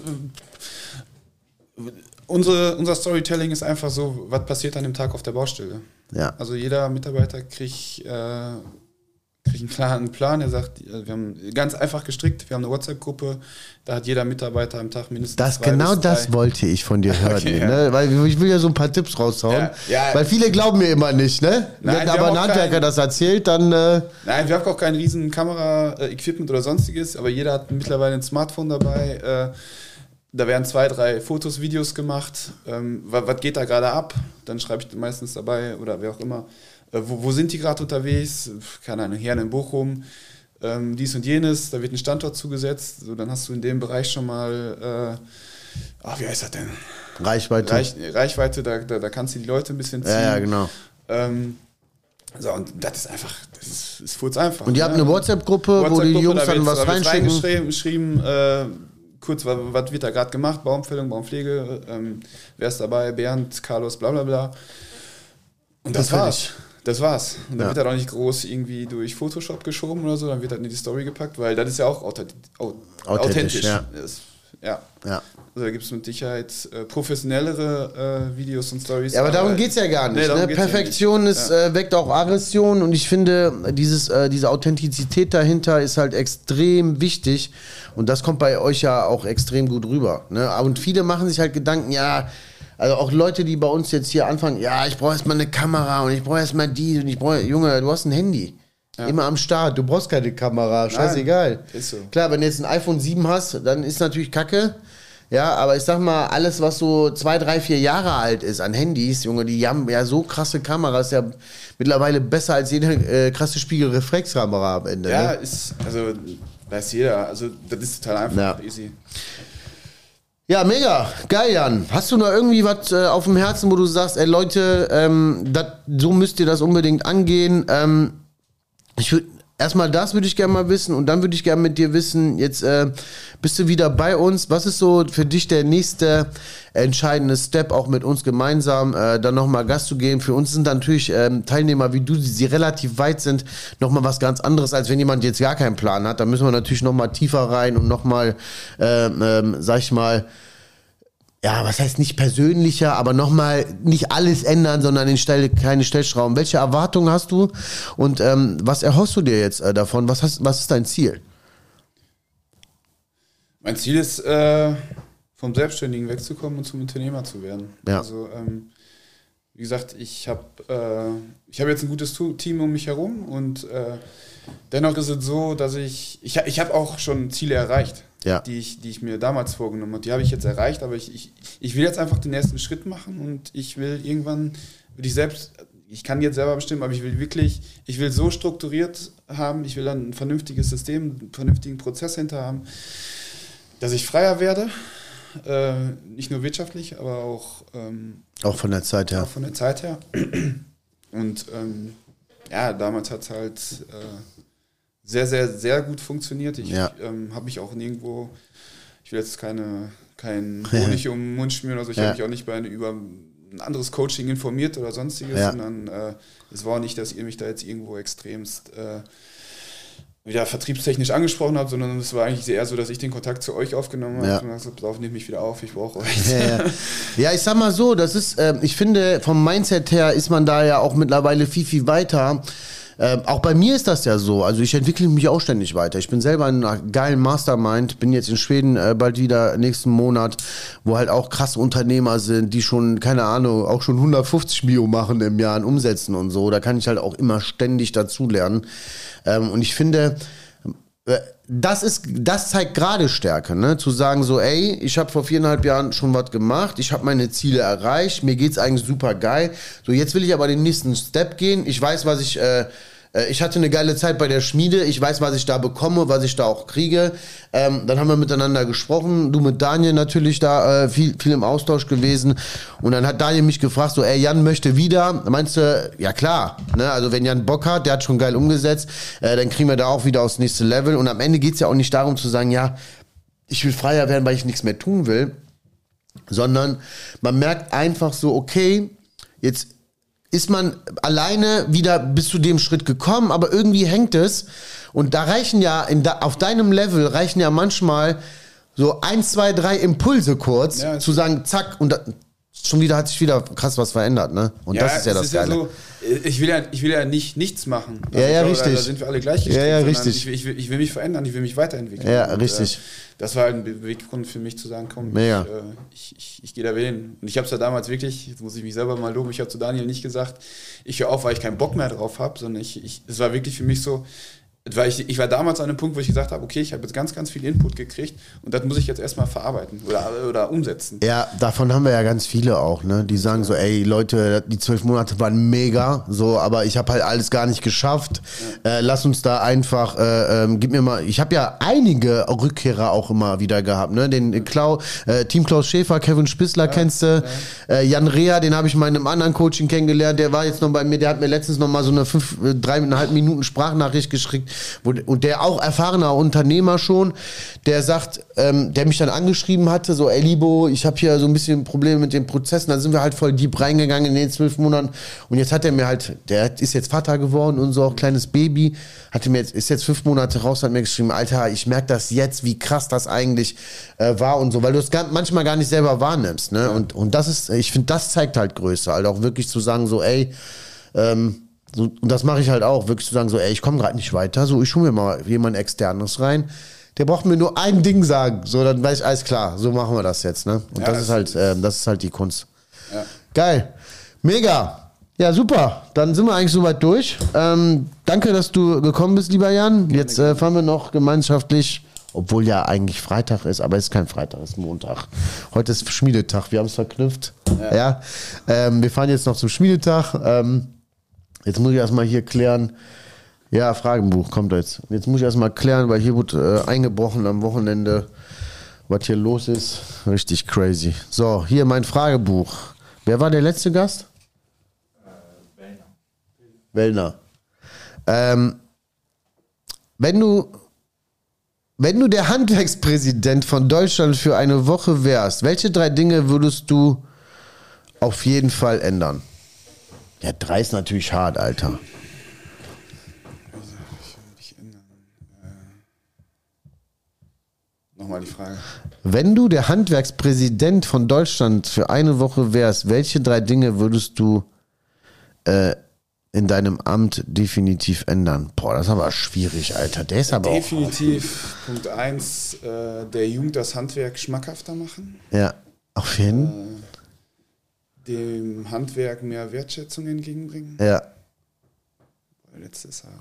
Unser Storytelling ist einfach so, was passiert an dem Tag auf der Baustelle. Ja. Also jeder Mitarbeiter kriegt einen klaren Plan. Er sagt, wir haben ganz einfach gestrickt, wir haben eine WhatsApp-Gruppe, da hat jeder Mitarbeiter am Tag mindestens 2 bis 3. Das wollte ich von dir hören, Okay, ne? Weil ich will ja so ein paar Tipps raushauen, weil viele glauben mir immer nicht, ne? Wenn aber ein Handwerker das erzählt, dann... Nein, wir haben auch kein riesen Kamera-Equipment oder sonstiges, aber jeder hat mittlerweile ein Smartphone dabei. Da werden 2, 3 Fotos, Videos gemacht. Was geht da gerade ab? Dann schreibe ich meistens dabei oder wer auch immer. Wo sind die gerade unterwegs? Keine Ahnung, Herne in Bochum, dies und jenes, da wird ein Standort zugesetzt, so, dann hast du in dem Bereich schon mal, wie heißt das denn? Reichweite, da kannst du die Leute ein bisschen ziehen. Ja, genau. So, und das ist einfach, das ist furz einfach. Und ihr habt eine WhatsApp-Gruppe, wo die Jungs dann was reingeschrieben, kurz, was wird da gerade gemacht, Baumfällung, Baumpflege, wer ist dabei, Bernd, Carlos, bla bla bla. Und das war's. Und dann wird das auch nicht groß irgendwie durch Photoshop geschoben oder so, dann wird das in die Story gepackt, weil das ist ja auch authentisch. Ja. Ja. Ja. Also da gibt es mit Sicherheit professionellere Videos und Stories. Ja, aber darum geht es ja gar nicht. Nee, ne? Perfektion weckt auch Aggression und ich finde, diese Authentizität dahinter ist halt extrem wichtig und das kommt bei euch ja auch extrem gut rüber. Ne? Und viele machen sich halt Gedanken, ja, also auch Leute, die bei uns jetzt hier anfangen, ja, ich brauche erstmal eine Kamera und ich brauche erstmal die und Junge, du hast ein Handy. Ja. Immer am Start, du brauchst keine Kamera, scheißegal. Nein, ist so. Klar, wenn du jetzt ein iPhone 7 hast, dann ist natürlich Kacke. Ja, aber ich sag mal, alles, was so 2, 3, 4 Jahre alt ist an Handys, Junge, die haben ja so krasse Kameras, ja mittlerweile besser als jede krasse Spiegelreflexkamera am Ende. Ja, ne? also weiß jeder, also das ist total einfach, easy. Ja, mega, geil, Jan. Hast du noch irgendwie was auf dem Herzen, wo du sagst, ey Leute, so müsst ihr das unbedingt angehen? Erstmal das würde ich gerne mal wissen und dann würde ich gerne mit dir wissen, jetzt bist du wieder bei uns. Was ist so für dich der nächste entscheidende Step, auch mit uns gemeinsam dann nochmal Gas zu geben? Für uns sind natürlich Teilnehmer wie du, die relativ weit sind, nochmal was ganz anderes, als wenn jemand jetzt gar keinen Plan hat. Da müssen wir natürlich nochmal tiefer rein und nochmal, sag ich mal, ja, was heißt nicht persönlicher, aber nochmal nicht alles ändern, sondern keine Stellschrauben. Welche Erwartungen hast du und was erhoffst du dir jetzt davon? Was ist dein Ziel? Mein Ziel ist, vom Selbstständigen wegzukommen und zum Unternehmer zu werden. Ja. Also, wie gesagt, ich hab jetzt ein gutes Team um mich herum und dennoch ist es so, dass ich habe auch schon Ziele erreicht. Ja. Die ich mir damals vorgenommen habe. Die habe ich jetzt erreicht, aber ich will jetzt einfach den ersten Schritt machen und ich will irgendwann, ich kann jetzt selber bestimmen, aber ich will so strukturiert haben, ich will dann ein vernünftiges System, einen vernünftigen Prozess hinter haben, dass ich freier werde, nicht nur wirtschaftlich, aber auch von der Zeit her. Auch von der Zeit her. Und damals hat es halt sehr, sehr, sehr gut funktioniert. Ich habe mich auch nirgendwo, ich will jetzt keinen Honig um den Mund schmieren, also ich habe mich auch nicht über ein anderes Coaching informiert oder sonstiges, sondern es war auch nicht, dass ihr mich da jetzt irgendwo extremst wieder vertriebstechnisch angesprochen habt, sondern es war eigentlich eher so, dass ich den Kontakt zu euch aufgenommen habe und gesagt habe, nehmt mich wieder auf, ich brauche euch. Ja, ich sag mal so, das ist, ich finde, vom Mindset her ist man da ja auch mittlerweile viel, viel weiter. Auch bei mir ist das ja so, also ich entwickle mich auch ständig weiter. Ich bin selber in einer geilen Mastermind, bin jetzt in Schweden bald wieder nächsten Monat, wo halt auch krasse Unternehmer sind, die schon, keine Ahnung, auch schon 150 Mio machen im Jahr an Umsätzen und so. Da kann ich halt auch immer ständig dazulernen. Und ich finde, das zeigt gerade Stärke, ne? Zu sagen so, ey, ich habe vor 4,5 Jahren schon was gemacht, ich habe meine Ziele erreicht, mir geht's eigentlich super geil. So, jetzt will ich aber den nächsten Step gehen. Ich weiß, was ich hatte eine geile Zeit bei der Schmiede, ich weiß, was ich da bekomme, was ich da auch kriege. Dann haben wir miteinander gesprochen, du mit Daniel natürlich da viel im Austausch gewesen. Und dann hat Daniel mich gefragt, so, ey, Jan möchte wieder. Meinst du, ja klar, ne? Also wenn Jan Bock hat, der hat schon geil umgesetzt, dann kriegen wir da auch wieder aufs nächste Level. Und am Ende geht's ja auch nicht darum zu sagen, ja, ich will freier werden, weil ich nichts mehr tun will, sondern man merkt einfach so, okay, jetzt ist man alleine wieder bis zu dem Schritt gekommen, aber irgendwie hängt es. Und da reichen ja, auf deinem Level reichen ja manchmal so 1, 2, 3 Impulse kurz, zu sagen, zack, und hat sich wieder krass was verändert, ne? Und das ist ja das Geile. Ja so, ich will ja nicht nichts machen. Also richtig. Da sind wir alle gleichgestellt. Ja, richtig. Ich will mich verändern, ich will mich weiterentwickeln. Ja, richtig. Das war halt ein Beweggrund für mich zu sagen, komm, ich gehe da wieder hin. Und ich habe es ja damals wirklich, jetzt muss ich mich selber mal loben, ich habe zu Daniel nicht gesagt, ich höre auf, weil ich keinen Bock mehr drauf habe, sondern es war wirklich für mich so, weil ich war damals an einem Punkt, wo ich gesagt habe, okay, ich habe jetzt ganz, ganz viel Input gekriegt und das muss ich jetzt erstmal verarbeiten oder umsetzen. Ja, davon haben wir ja ganz viele auch, ne? Die sagen so, ey Leute, die 12 Monate waren mega, so, aber ich habe halt alles gar nicht geschafft. Ja. Lass uns da einfach, gib mir mal, ich habe ja einige Rückkehrer auch immer wieder gehabt, ne? Den Team Klaus Schäfer, Kevin Spissler kennst du, Jan Rea, den habe ich mal in einem anderen Coaching kennengelernt, der war jetzt noch bei mir, der hat mir letztens noch mal so eine 3,5 Minuten Sprachnachricht geschickt. und der auch erfahrener Unternehmer schon, der sagt, der mich dann angeschrieben hatte, so, ey Libo, ich habe hier so ein bisschen Probleme mit den Prozessen, da sind wir halt voll deep reingegangen in den 12 Monaten und jetzt hat er mir halt, der ist jetzt Vater geworden und so, auch kleines Baby, ist jetzt 5 Monate raus, hat mir geschrieben, Alter, ich merke das jetzt, wie krass das eigentlich war und so, weil du es manchmal gar nicht selber wahrnimmst, ne? Und das ist, ich finde, das zeigt halt Größe, halt auch wirklich zu sagen, so, ey, so, und das mache ich halt auch, wirklich zu sagen, so, ey, ich komme gerade nicht weiter, so, ich hole mir mal jemand Externes rein, der braucht mir nur ein Ding sagen, so, dann weiß ich, alles klar, so machen wir das jetzt, ne? Und ja, das ist halt die Kunst. Ja. Geil, mega, ja, super, dann sind wir eigentlich soweit durch. Danke, dass du gekommen bist, lieber Jan. Jetzt fahren wir noch gemeinschaftlich, obwohl ja eigentlich Freitag ist, aber es ist kein Freitag, es ist Montag. Heute ist Schmiedetag, wir haben es verknüpft. Ja. Wir fahren jetzt noch zum Schmiedetag. Jetzt muss ich erstmal hier klären. Ja, Fragenbuch kommt jetzt. Jetzt muss ich erstmal klären, weil hier wurde eingebrochen am Wochenende, was hier los ist. Richtig crazy. So, hier mein Fragebuch. Wer war der letzte Gast? Wellner. Wenn du der Handwerkspräsident von Deutschland für eine Woche wärst, welche 3 Dinge würdest du auf jeden Fall ändern? Ja, 3 ist natürlich hart, Alter. Nochmal die Frage. Wenn du der Handwerkspräsident von Deutschland für eine Woche wärst, welche 3 Dinge würdest du in deinem Amt definitiv ändern? Boah, das ist aber schwierig, Alter. Der ist aber definitiv auch Punkt 1, der Jugend das Handwerk schmackhafter machen. Ja, auf jeden Fall. Dem Handwerk mehr Wertschätzung entgegenbringen. Ja. Letztes Jahr.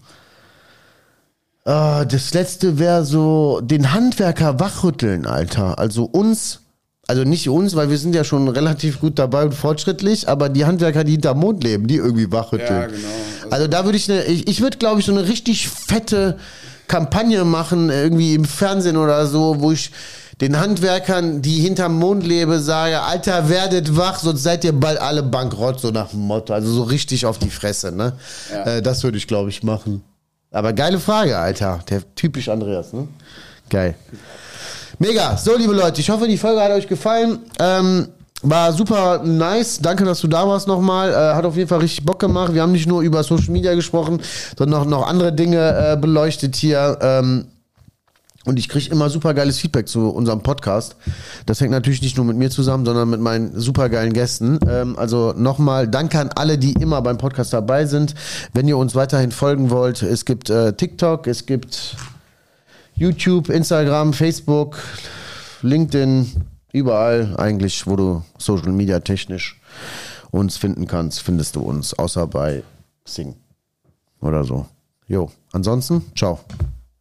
Das letzte wäre so, den Handwerker wachrütteln, Alter. Also nicht uns, weil wir sind ja schon relativ gut dabei und fortschrittlich, aber die Handwerker, die hinterm Mond leben, die irgendwie wachrütteln. Ja, genau. Also da würde ich würde, glaube ich, so eine richtig fette Kampagne machen, irgendwie im Fernsehen oder so, wo ich den Handwerkern, die hinterm Mond leben, sage, Alter, werdet wach, sonst seid ihr bald alle bankrott, so nach dem Motto. Also so richtig auf die Fresse, ne? Ja. Das würde ich, glaube ich, machen. Aber geile Frage, Alter. Der typisch Andreas, ne? Geil. Mega. So, liebe Leute, ich hoffe, die Folge hat euch gefallen. War super nice. Danke, dass du da warst nochmal. Hat auf jeden Fall richtig Bock gemacht. Wir haben nicht nur über Social Media gesprochen, sondern noch andere Dinge beleuchtet hier. Und ich kriege immer super geiles Feedback zu unserem Podcast. Das hängt natürlich nicht nur mit mir zusammen, sondern mit meinen super geilen Gästen. Also nochmal danke an alle, die immer beim Podcast dabei sind. Wenn ihr uns weiterhin folgen wollt, es gibt TikTok, es gibt YouTube, Instagram, Facebook, LinkedIn, überall eigentlich, wo du Social Media technisch uns finden kannst, findest du uns, außer bei Xing oder so. Jo, ansonsten, ciao.